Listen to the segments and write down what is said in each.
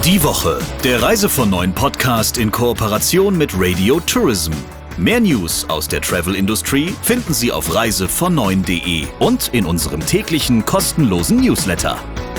Die Woche, der Reise von Neuen Podcast in Kooperation mit Radio Tourism. Mehr News aus der Travel-Industrie finden Sie auf reisevonneun.de und in unserem täglichen kostenlosen Newsletter.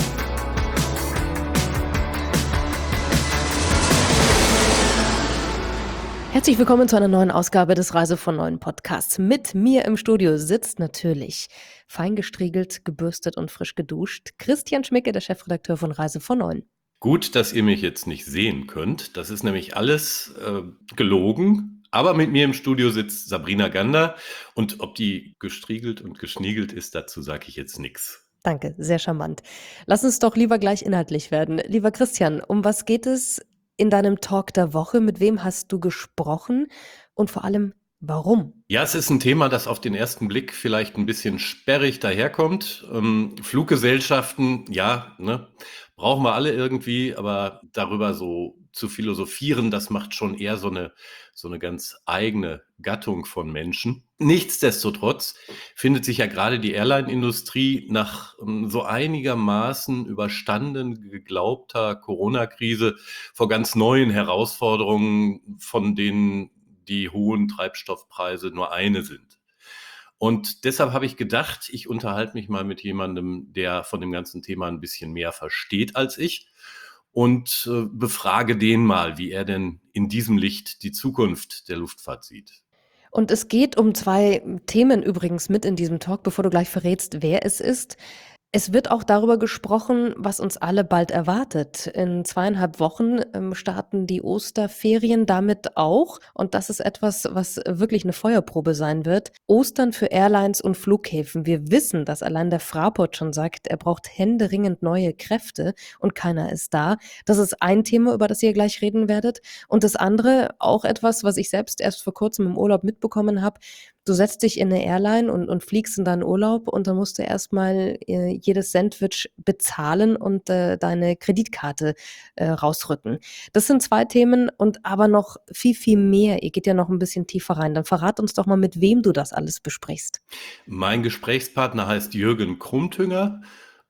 Herzlich willkommen zu einer neuen Ausgabe des Reise von Neuen Podcasts. Mit mir im Studio sitzt natürlich fein gestriegelt, gebürstet und frisch geduscht Christian Schmicke, der Chefredakteur von Reise von Neuen. Gut, dass ihr mich jetzt nicht sehen könnt. Das ist nämlich alles gelogen. Aber mit mir im Studio sitzt Sabrina Gander. Und ob die gestriegelt und geschniegelt ist, dazu sage ich jetzt nichts. Danke, sehr charmant. Lass uns doch lieber gleich inhaltlich werden. Lieber Christian, um was geht es in deinem Talk der Woche? Mit wem hast du gesprochen? Und vor allem, warum? Ja, es ist ein Thema, das auf den ersten Blick vielleicht ein bisschen sperrig daherkommt. Fluggesellschaften, ja, brauchen wir alle irgendwie, aber darüber so zu philosophieren, das macht schon eher so eine ganz eigene Gattung von Menschen. Nichtsdestotrotz findet sich ja gerade die Airline-Industrie nach so einigermaßen überstanden geglaubter Corona-Krise vor ganz neuen Herausforderungen, von denen die hohen Treibstoffpreise nur eine sind. Und deshalb habe ich gedacht, ich unterhalte mich mal mit jemandem, der von dem ganzen Thema ein bisschen mehr versteht als ich und befrage den mal, wie er denn in diesem Licht die Zukunft der Luftfahrt sieht. Und es geht um 2 Themen übrigens mit in diesem Talk, bevor du gleich verrätst, wer es ist. Es wird auch darüber gesprochen, was uns alle bald erwartet. In 2,5 Wochen starten die Osterferien damit auch. Und das ist etwas, was wirklich eine Feuerprobe sein wird. Ostern für Airlines und Flughäfen. Wir wissen, dass allein der Fraport schon sagt, er braucht händeringend neue Kräfte und keiner ist da. Das ist ein Thema, über das ihr gleich reden werdet. Und das andere, auch etwas, was ich selbst erst vor kurzem im Urlaub mitbekommen habe. Du setzt dich in eine Airline und fliegst in deinen Urlaub und dann musst du erstmal jedes Sandwich bezahlen und deine Kreditkarte rausrücken. Das sind 2 Themen und aber noch viel, viel mehr. Ihr geht ja noch ein bisschen tiefer rein. Dann verrat uns doch mal, mit wem du das alles besprichst. Mein Gesprächspartner heißt Jürgen Krumtünger.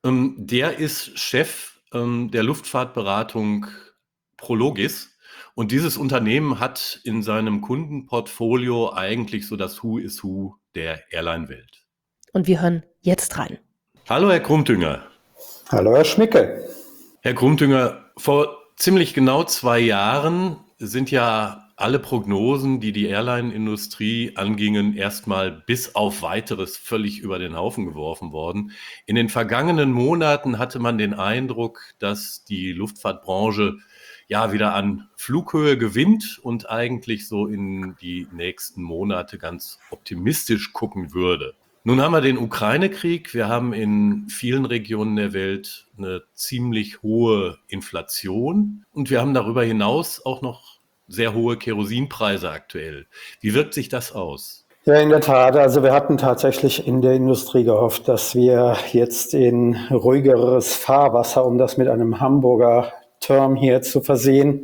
Der ist Chef der Luftfahrtberatung Prologis. Und dieses Unternehmen hat in seinem Kundenportfolio eigentlich so das Who is Who der Airline-Welt. Und wir hören jetzt rein. Hallo, Herr Krumtünger. Hallo, Herr Schmicke. Herr Krumtünger, vor ziemlich genau 2 Jahren sind ja alle Prognosen, die Airline-Industrie angingen, erstmal bis auf Weiteres völlig über den Haufen geworfen worden. In den vergangenen Monaten hatte man den Eindruck, dass die Luftfahrtbranche ja wieder an Flughöhe gewinnt und eigentlich so in die nächsten Monate ganz optimistisch gucken würde. Nun haben wir den Ukraine-Krieg, wir haben in vielen Regionen der Welt eine ziemlich hohe Inflation und wir haben darüber hinaus auch noch sehr hohe Kerosinpreise aktuell. Wie wirkt sich das aus? Ja, in der Tat. Also wir hatten tatsächlich in der Industrie gehofft, dass wir jetzt in ruhigeres Fahrwasser, um das mit einem Hamburger Term hier zu versehen,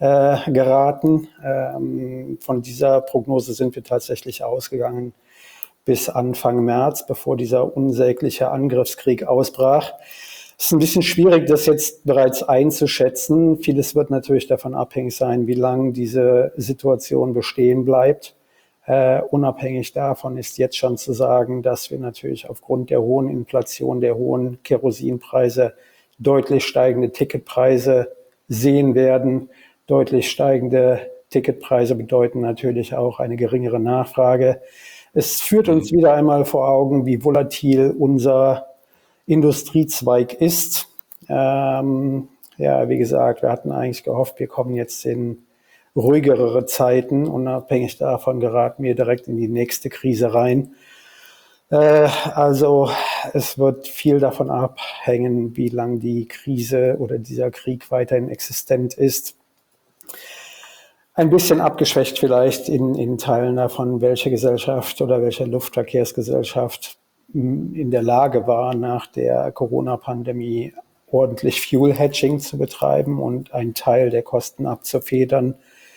geraten. Von dieser Prognose sind wir tatsächlich ausgegangen bis Anfang März, bevor dieser unsägliche Angriffskrieg ausbrach. Es ist ein bisschen schwierig, das jetzt bereits einzuschätzen. Vieles wird natürlich davon abhängig sein, wie lange diese Situation bestehen bleibt. Unabhängig davon ist jetzt schon zu sagen, dass wir natürlich aufgrund der hohen Inflation, der hohen Kerosinpreise deutlich steigende Ticketpreise sehen werden. Deutlich steigende Ticketpreise bedeuten natürlich auch eine geringere Nachfrage. Es führt uns wieder einmal vor Augen, wie volatil unser Industriezweig ist. Wie gesagt, wir hatten eigentlich gehofft, wir kommen jetzt in ruhigere Zeiten. Unabhängig davon geraten wir direkt in die nächste Krise rein. Also es wird viel davon abhängen, wie lang die Krise oder dieser Krieg weiterhin existent ist. Ein bisschen abgeschwächt vielleicht in Teilen davon, welche Gesellschaft oder welche Luftverkehrsgesellschaft in der Lage war, nach der Corona-Pandemie ordentlich Fuel-Hedging zu betreiben und einen Teil der Kosten abzufedern.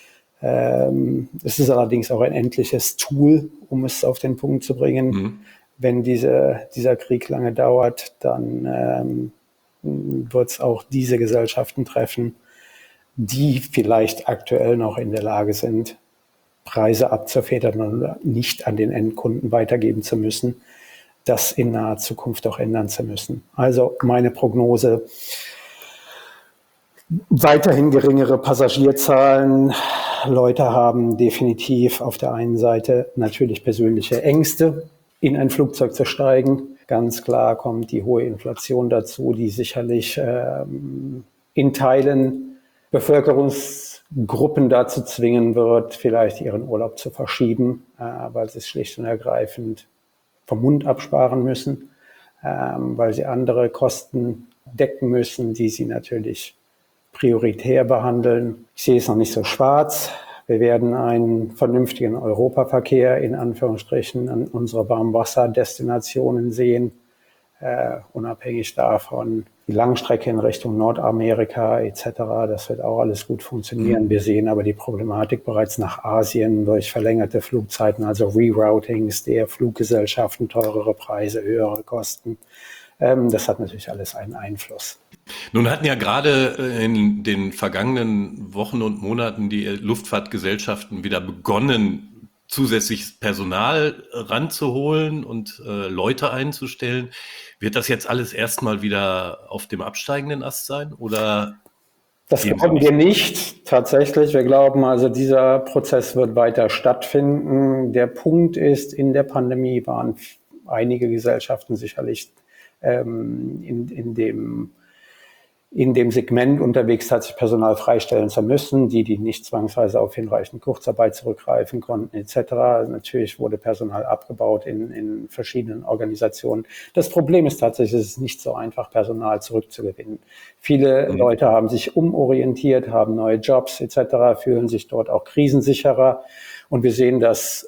Es ist allerdings auch ein endliches Tool, um es auf den Punkt zu bringen. Wenn dieser Krieg lange dauert, dann wird es auch diese Gesellschaften treffen, die vielleicht aktuell noch in der Lage sind, Preise abzufedern und nicht an den Endkunden weitergeben zu müssen, das in naher Zukunft auch ändern zu müssen. Also meine Prognose: weiterhin geringere Passagierzahlen. Leute haben definitiv auf der einen Seite natürlich persönliche Ängste, in ein Flugzeug zu steigen. Ganz klar kommt die hohe Inflation dazu, die sicherlich in Teilen Bevölkerungsgruppen dazu zwingen wird, vielleicht ihren Urlaub zu verschieben, weil sie es schlicht und ergreifend vom Mund absparen müssen, weil sie andere Kosten decken müssen, die sie natürlich prioritär behandeln. Ich sehe es noch nicht so schwarz. Wir werden einen vernünftigen Europaverkehr in Anführungsstrichen an unsere Warmwasserdestinationen sehen, unabhängig davon. Die Langstrecke in Richtung Nordamerika etc., das wird auch alles gut funktionieren. Wir sehen aber die Problematik bereits nach Asien durch verlängerte Flugzeiten, also Reroutings der Fluggesellschaften, teurere Preise, höhere Kosten. Das hat natürlich alles einen Einfluss. Nun hatten ja gerade in den vergangenen Wochen und Monaten die Luftfahrtgesellschaften wieder begonnen, zusätzliches Personal ranzuholen und Leute einzustellen. Wird das jetzt alles erstmal wieder auf dem absteigenden Ast sein? Oder das glauben wir nicht, tatsächlich. Wir glauben also, dieser Prozess wird weiter stattfinden. Der Punkt ist, in der Pandemie waren einige Gesellschaften sicherlich in dem Segment unterwegs, tatsächlich Personal freistellen zu müssen, die nicht zwangsweise auf hinreichend Kurzarbeit zurückgreifen konnten etc. Natürlich wurde Personal abgebaut in verschiedenen Organisationen. Das Problem ist tatsächlich, es ist nicht so einfach, Personal zurückzugewinnen. Viele Leute haben sich umorientiert, haben neue Jobs etc., fühlen sich dort auch krisensicherer. Und wir sehen das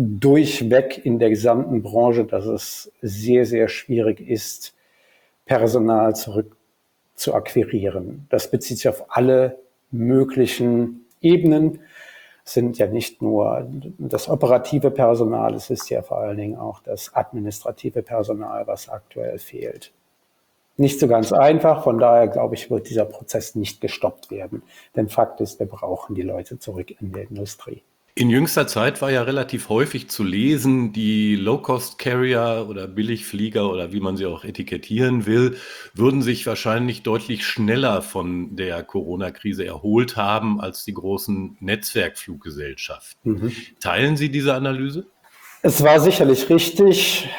durchweg in der gesamten Branche, dass es sehr, sehr schwierig ist, Personal zurück zu akquirieren. Das bezieht sich auf alle möglichen Ebenen. Es sind ja nicht nur das operative Personal, es ist ja vor allen Dingen auch das administrative Personal, was aktuell fehlt. Nicht so ganz einfach, von daher glaube ich, wird dieser Prozess nicht gestoppt werden. Denn Fakt ist, wir brauchen die Leute zurück in der Industrie. In jüngster Zeit war ja relativ häufig zu lesen, die Low-Cost-Carrier oder Billigflieger oder wie man sie auch etikettieren will, würden sich wahrscheinlich deutlich schneller von der Corona-Krise erholt haben als die großen Netzwerkfluggesellschaften. Teilen Sie diese Analyse? Es war sicherlich richtig,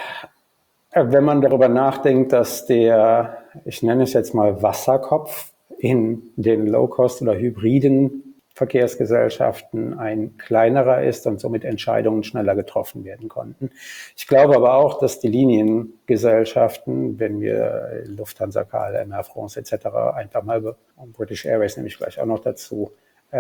wenn man darüber nachdenkt, dass der, ich nenne es jetzt mal Wasserkopf, in den Low-Cost- oder hybriden Verkehrsgesellschaften ein kleinerer ist und somit Entscheidungen schneller getroffen werden konnten. Ich glaube aber auch, dass die Liniengesellschaften, wenn wir Lufthansa, KLM, Air France etc. einfach mal, und British Airways nehme ich gleich auch noch dazu,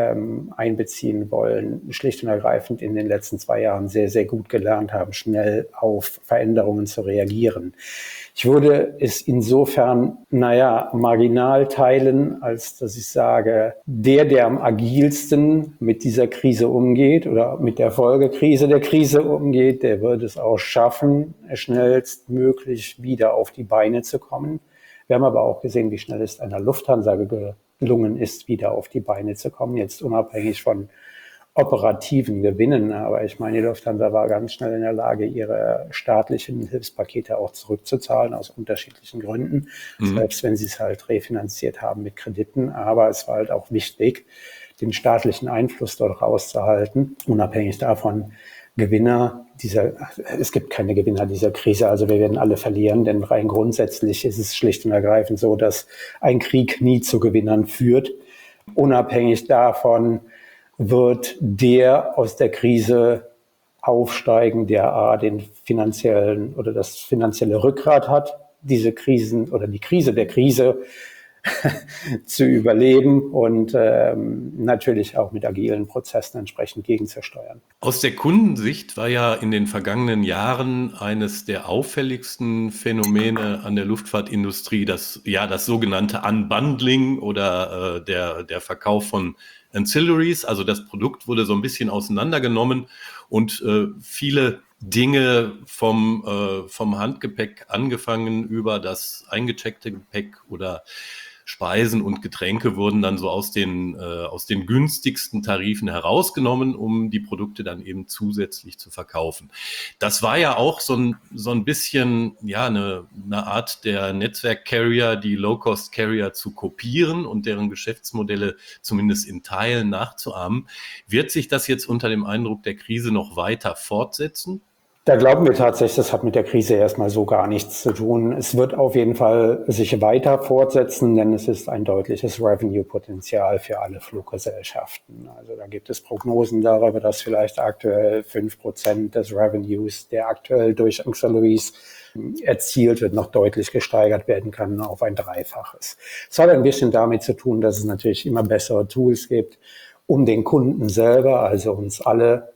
einbeziehen wollen, schlicht und ergreifend in den letzten 2 Jahren sehr, sehr gut gelernt haben, schnell auf Veränderungen zu reagieren. Ich würde es insofern, marginal teilen, als dass ich sage, der am agilsten mit dieser Krise umgeht oder mit der Folgekrise der Krise umgeht, der wird es auch schaffen, schnellstmöglich wieder auf die Beine zu kommen. Wir haben aber auch gesehen, wie schnell es einer Lufthansa gelungen ist, wieder auf die Beine zu kommen, jetzt unabhängig von operativen Gewinnen. Aber ich meine, die Lufthansa war ganz schnell in der Lage, ihre staatlichen Hilfspakete auch zurückzuzahlen, aus unterschiedlichen Gründen, selbst wenn sie es halt refinanziert haben mit Krediten. Aber es war halt auch wichtig, den staatlichen Einfluss dort rauszuhalten, unabhängig davon, es gibt keine Gewinner dieser Krise, also wir werden alle verlieren, denn rein grundsätzlich ist es schlicht und ergreifend so, dass ein Krieg nie zu Gewinnern führt. Unabhängig davon wird der aus der Krise aufsteigen, der den finanziellen oder das finanzielle Rückgrat hat, diese Krisen oder die Krise der Krise zu überleben und natürlich auch mit agilen Prozessen entsprechend gegenzusteuern. Aus der Kundensicht war ja in den vergangenen Jahren eines der auffälligsten Phänomene an der Luftfahrtindustrie das sogenannte Unbundling oder der Verkauf von Ancillaries. Also das Produkt wurde so ein bisschen auseinandergenommen und viele Dinge vom Handgepäck angefangen über das eingecheckte Gepäck oder Speisen und Getränke wurden dann so aus den günstigsten Tarifen herausgenommen, um die Produkte dann eben zusätzlich zu verkaufen. Das war ja auch so ein bisschen eine Art der Netzwerk-Carrier, die Low-Cost-Carrier zu kopieren und deren Geschäftsmodelle zumindest in Teilen nachzuahmen. Wird sich das jetzt unter dem Eindruck der Krise noch weiter fortsetzen? Da glauben wir tatsächlich, das hat mit der Krise erstmal so gar nichts zu tun. Es wird auf jeden Fall sich weiter fortsetzen, denn es ist ein deutliches Revenue-Potenzial für alle Fluggesellschaften. Also da gibt es Prognosen darüber, dass vielleicht aktuell 5% des Revenues, der aktuell durch Ancillaries erzielt wird, noch deutlich gesteigert werden kann auf ein Dreifaches. Es hat ein bisschen damit zu tun, dass es natürlich immer bessere Tools gibt, um den Kunden selber, also uns alle,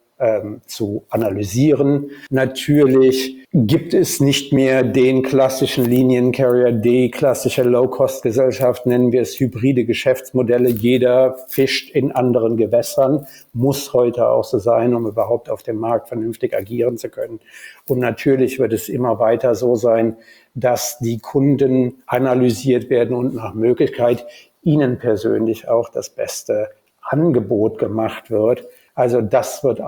zu analysieren. Natürlich gibt es nicht mehr den klassischen Liniencarrier, die klassische Low-Cost-Gesellschaft, nennen wir es hybride Geschäftsmodelle. Jeder fischt in anderen Gewässern, muss heute auch so sein, um überhaupt auf dem Markt vernünftig agieren zu können. Und natürlich wird es immer weiter so sein, dass die Kunden analysiert werden und nach Möglichkeit ihnen persönlich auch das beste Angebot gemacht wird. Also das wird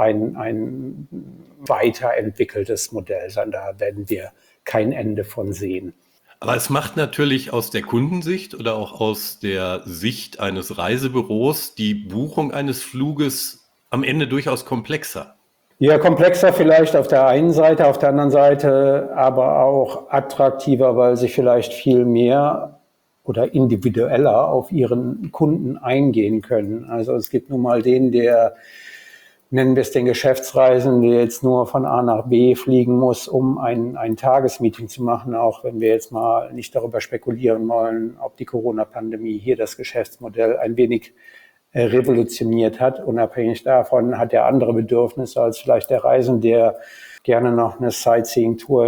ein weiterentwickeltes Modell sein. Da werden wir kein Ende von sehen. Aber es macht natürlich aus der Kundensicht oder auch aus der Sicht eines Reisebüros die Buchung eines Fluges am Ende durchaus komplexer. Ja, komplexer vielleicht auf der einen Seite, auf der anderen Seite aber auch attraktiver, weil sie vielleicht viel mehr oder individueller auf ihren Kunden eingehen können. Also es gibt nun mal den, der, nennen wir es den Geschäftsreisenden, der jetzt nur von A nach B fliegen muss, um ein Tagesmeeting zu machen, auch wenn wir jetzt mal nicht darüber spekulieren wollen, ob die Corona-Pandemie hier das Geschäftsmodell ein wenig revolutioniert hat. Unabhängig davon hat er andere Bedürfnisse als vielleicht der Reisende, der gerne noch eine Sightseeing-Tour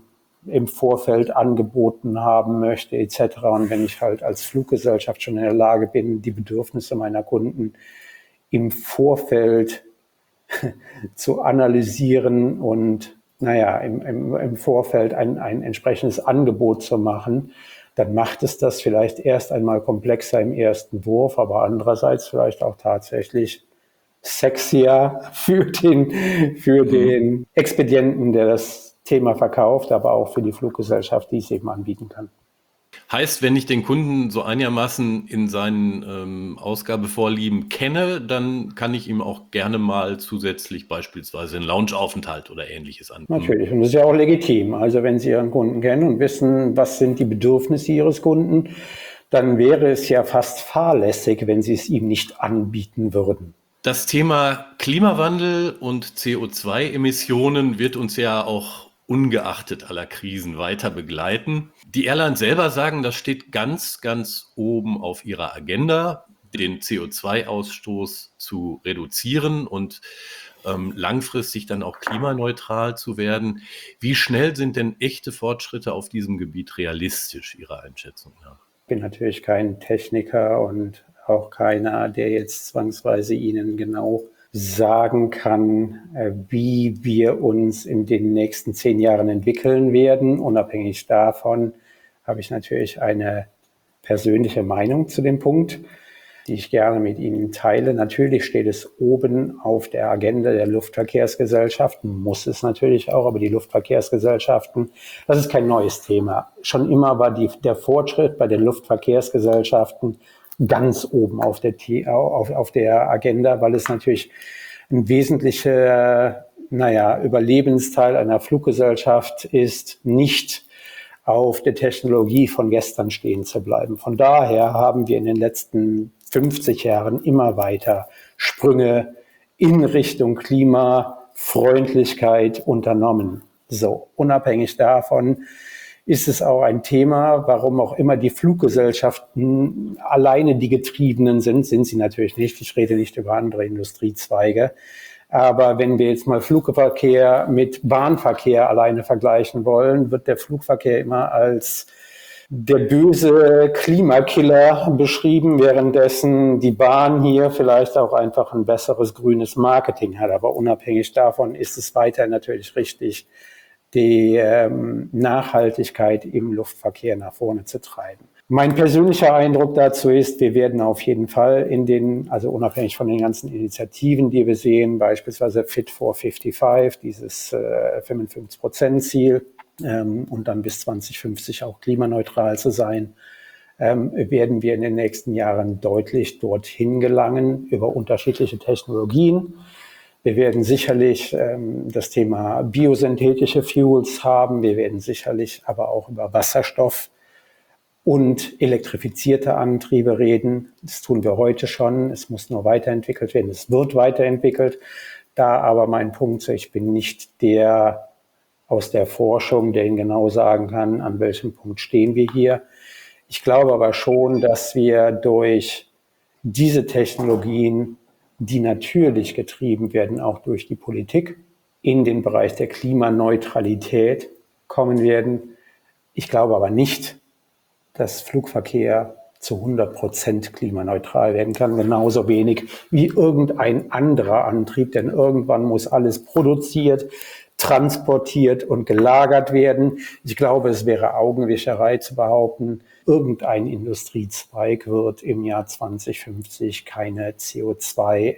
im Vorfeld angeboten haben möchte etc. Und wenn ich halt als Fluggesellschaft schon in der Lage bin, die Bedürfnisse meiner Kunden im Vorfeld zu analysieren und im Vorfeld ein entsprechendes Angebot zu machen, dann macht es das vielleicht erst einmal komplexer im ersten Wurf, aber andererseits vielleicht auch tatsächlich sexier für den Expedienten, der das Thema verkauft, aber auch für die Fluggesellschaft, die es eben anbieten kann. Heißt, wenn ich den Kunden so einigermaßen in seinen Ausgabevorlieben kenne, dann kann ich ihm auch gerne mal zusätzlich beispielsweise einen Loungeaufenthalt oder Ähnliches anbieten. Natürlich, und das ist ja auch legitim. Also wenn Sie Ihren Kunden kennen und wissen, was sind die Bedürfnisse Ihres Kunden, dann wäre es ja fast fahrlässig, wenn Sie es ihm nicht anbieten würden. Das Thema Klimawandel und CO2-Emissionen wird uns ja auch ungeachtet aller Krisen weiter begleiten. Die Airlines selber sagen, das steht ganz, ganz oben auf ihrer Agenda, den CO2-Ausstoß zu reduzieren und langfristig dann auch klimaneutral zu werden. Wie schnell sind denn echte Fortschritte auf diesem Gebiet realistisch, Ihrer Einschätzung nach? Ich bin natürlich kein Techniker und auch keiner, der jetzt zwangsweise Ihnen genau sagen kann, wie wir uns in den nächsten 10 Jahren entwickeln werden. Unabhängig davon habe ich natürlich eine persönliche Meinung zu dem Punkt, die ich gerne mit Ihnen teile. Natürlich steht es oben auf der Agenda der Luftverkehrsgesellschaften, muss es natürlich auch, aber die Luftverkehrsgesellschaften, das ist kein neues Thema. Schon immer war der Fortschritt bei den Luftverkehrsgesellschaften ganz oben auf der Agenda, weil es natürlich ein wesentlicher Überlebensteil einer Fluggesellschaft ist, nicht auf der Technologie von gestern stehen zu bleiben. Von daher haben wir in den letzten 50 Jahren immer weiter Sprünge in Richtung Klimafreundlichkeit unternommen. So, unabhängig davon ist es auch ein Thema, warum auch immer die Fluggesellschaften alleine die Getriebenen sind sie natürlich nicht. Ich rede nicht über andere Industriezweige. Aber wenn wir jetzt mal Flugverkehr mit Bahnverkehr alleine vergleichen wollen, wird der Flugverkehr immer als der böse Klimakiller beschrieben, währenddessen die Bahn hier vielleicht auch einfach ein besseres grünes Marketing hat. Aber unabhängig davon ist es weiter natürlich richtig, die Nachhaltigkeit im Luftverkehr nach vorne zu treiben. Mein persönlicher Eindruck dazu ist, wir werden auf jeden Fall also unabhängig von den ganzen Initiativen, die wir sehen, beispielsweise Fit for 55, dieses 55%-Ziel, und dann bis 2050 auch klimaneutral zu sein, werden wir in den nächsten Jahren deutlich dorthin gelangen über unterschiedliche Technologien. Wir werden sicherlich das Thema biosynthetische Fuels haben. Wir werden sicherlich aber auch über Wasserstoff und elektrifizierte Antriebe reden. Das tun wir heute schon. Es muss nur weiterentwickelt werden. Es wird weiterentwickelt. Da aber mein Punkt, ich bin nicht der aus der Forschung, der Ihnen genau sagen kann, an welchem Punkt stehen wir hier. Ich glaube aber schon, dass wir durch diese Technologien, die natürlich getrieben werden, auch durch die Politik, in den Bereich der Klimaneutralität kommen werden. Ich glaube aber nicht, dass Flugverkehr zu 100% klimaneutral werden kann, genauso wenig wie irgendein anderer Antrieb, denn irgendwann muss alles produziert, transportiert und gelagert werden. Ich glaube, es wäre Augenwischerei zu behaupten, irgendein Industriezweig wird im Jahr 2050 keine CO2,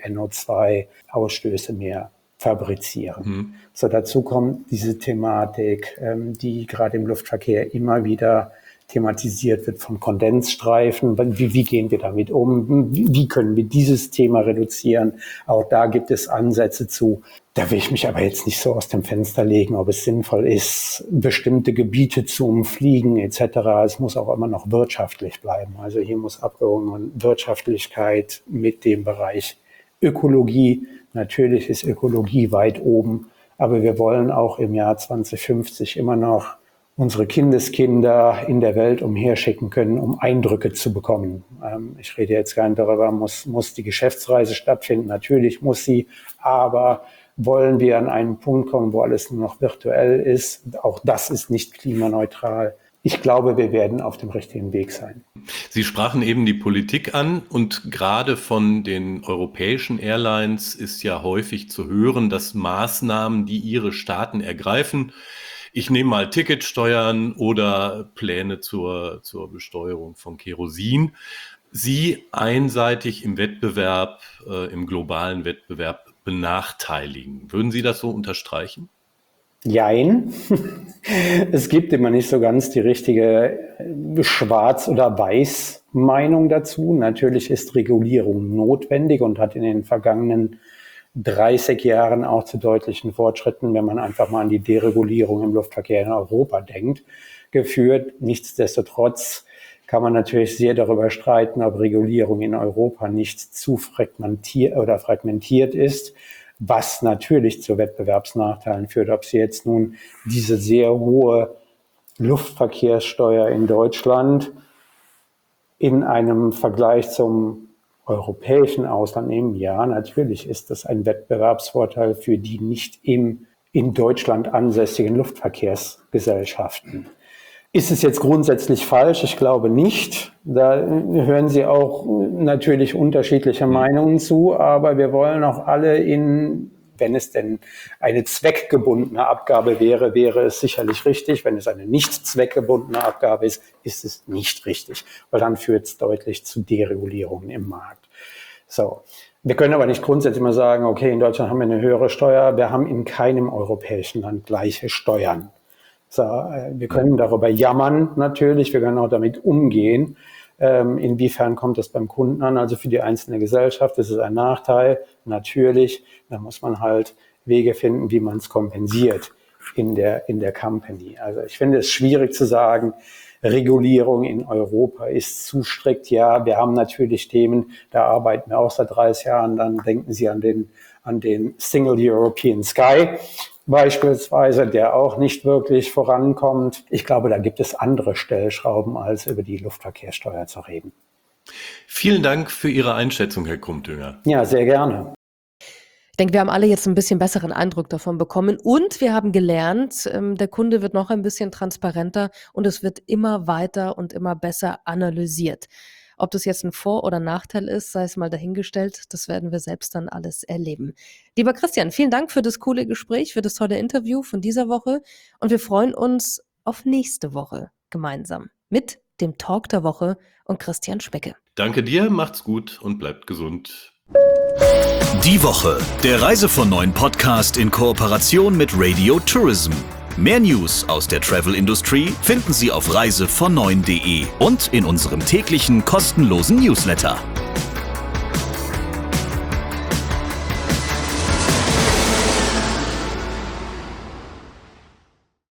NO2-Ausstöße mehr fabrizieren. So, dazu kommt diese Thematik, die gerade im Luftverkehr immer wieder thematisiert wird, von Kondensstreifen. Wie gehen wir damit um? Wie können wir dieses Thema reduzieren? Auch da gibt es Ansätze zu. Da will ich mich aber jetzt nicht so aus dem Fenster legen, ob es sinnvoll ist, bestimmte Gebiete zu umfliegen etc. Es muss auch immer noch wirtschaftlich bleiben. Also hier muss Abwägung und Wirtschaftlichkeit mit dem Bereich Ökologie. Natürlich ist Ökologie weit oben, aber wir wollen auch im Jahr 2050 immer noch unsere Kindeskinder in der Welt umherschicken können, um Eindrücke zu bekommen. Ich rede jetzt gar nicht darüber, muss die Geschäftsreise stattfinden. Natürlich muss sie, aber wollen wir an einen Punkt kommen, wo alles nur noch virtuell ist? Auch das ist nicht klimaneutral. Ich glaube, wir werden auf dem richtigen Weg sein. Sie sprachen eben die Politik an und gerade von den europäischen Airlines ist ja häufig zu hören, dass Maßnahmen, die ihre Staaten ergreifen, ich nehme mal Ticketsteuern oder Pläne zur Besteuerung von Kerosin, sie einseitig im Wettbewerb, im globalen Wettbewerb benachteiligen. Würden Sie das so unterstreichen? Jein. Es gibt immer nicht so ganz die richtige Schwarz- oder Weiß-Meinung dazu. Natürlich ist Regulierung notwendig und hat in den vergangenen 30 Jahren auch zu deutlichen Fortschritten, wenn man einfach mal an die Deregulierung im Luftverkehr in Europa denkt, geführt. Nichtsdestotrotz kann man natürlich sehr darüber streiten, ob Regulierung in Europa nicht zu fragmentiert ist, was natürlich zu Wettbewerbsnachteilen führt. Ob Sie jetzt nun diese sehr hohe Luftverkehrssteuer in Deutschland in einem Vergleich zum europäischen Ausland nehmen, ja, natürlich ist das ein Wettbewerbsvorteil für die nicht in Deutschland ansässigen Luftverkehrsgesellschaften. Ist es jetzt grundsätzlich falsch? Ich glaube nicht. Da hören Sie auch natürlich unterschiedliche Meinungen zu, aber wir wollen auch alle wenn es denn eine zweckgebundene Abgabe wäre, wäre es sicherlich richtig. Wenn es eine nicht zweckgebundene Abgabe ist, ist es nicht richtig, weil dann führt es deutlich zu Deregulierungen im Markt. So. Wir können aber nicht grundsätzlich mal sagen, okay, in Deutschland haben wir eine höhere Steuer. Wir haben in keinem europäischen Land gleiche Steuern. So, wir können darüber jammern natürlich, wir können auch damit umgehen. Inwiefern kommt das beim Kunden an? Also für die einzelne Gesellschaft ist es ein Nachteil, natürlich. Da muss man halt Wege finden, wie man es kompensiert in der Company. Also ich finde es schwierig zu sagen, Regulierung in Europa ist zu strikt. Ja, wir haben natürlich Themen, da arbeiten wir auch seit 30 Jahren. Dann denken Sie an den Single European Sky beispielsweise, der auch nicht wirklich vorankommt. Ich glaube, da gibt es andere Stellschrauben, als über die Luftverkehrssteuer zu reden. Vielen Dank für Ihre Einschätzung, Herr Krumthünger. Ja, sehr gerne. Ich denke, wir haben alle jetzt ein bisschen besseren Eindruck davon bekommen und wir haben gelernt, der Kunde wird noch ein bisschen transparenter und es wird immer weiter und immer besser analysiert. Ob das jetzt ein Vor- oder Nachteil ist, sei es mal dahingestellt, das werden wir selbst dann alles erleben. Lieber Christian, vielen Dank für das coole Gespräch, für das tolle Interview von dieser Woche und wir freuen uns auf nächste Woche gemeinsam mit dem Talk der Woche und Christian Specke. Danke dir, macht's gut und bleibt gesund. Die Woche, der Reise von 9 Podcast in Kooperation mit Radio Tourism. Mehr News aus der Travel Industry finden Sie auf reisevon9.de und in unserem täglichen kostenlosen Newsletter.